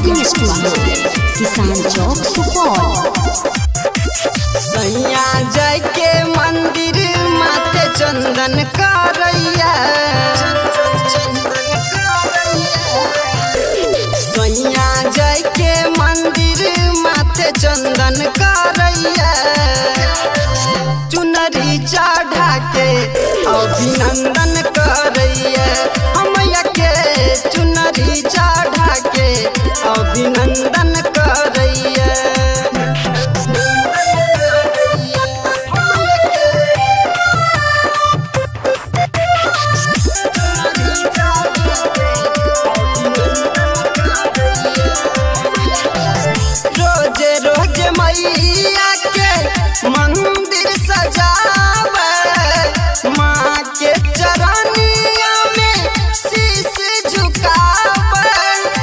Recording studio किसान चौक सुपौल। सैया जय के मंदिर माथे चंदन करैया, सैया जय के मंदिर माथे चंदन करैया, चुनरी चढ़ा के अभिनंदन करैया, हमया के चुनरी चढ़ा के अभिनंदन करैया। रोजे रोजे मैया के मंदिर सजावे, माँ के चरनिया में शीश झुकावे,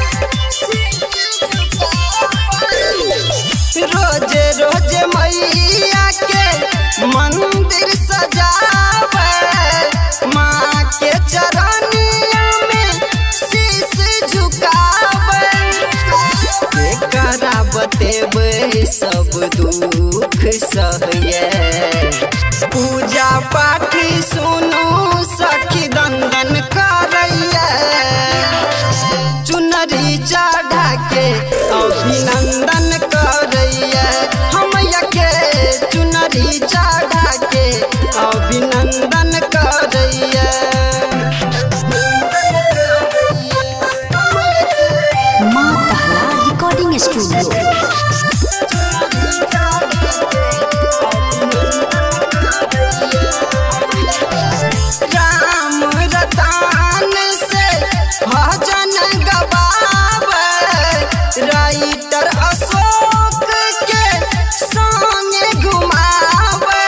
रोजे रोजे मैया के मंदिर सजावे, माँ के चरनिया में शीश झुकावे, करा बतेबे सब दुख सहये, पूजा पाठ सुनू सखी दंदन करैया, चुनरी चढ़ा के अभिनंदन करैया, हमया के चुनरी चढ़ा के अभिनंदन करैया। माँ ताला रिकॉर्डिंग स्टूडियो। राम रतान से भजन गवावे, राइटर अशोक के संगे घुमावे,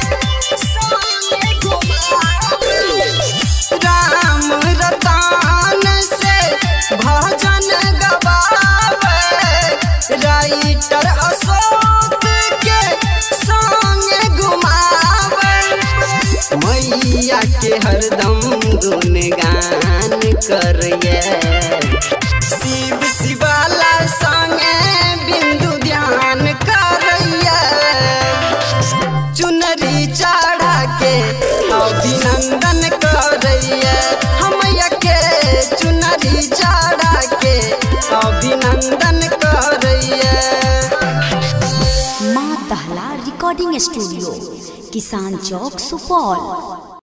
राम रतान से भजन गवावे, राइटर अशोक के संगे घुमावे, मैया के हरदम गुणगान करिए, शिव शिवाला संगे बिंदु ध्यान करिए, चुनरी चढ़ा के अभिनंदन करिए, हमया के चुनरी चढ़ा के अभिनंदन करिए। माँ ताला रिकॉर्डिंग स्टूडियो किसान चौक सुपौल।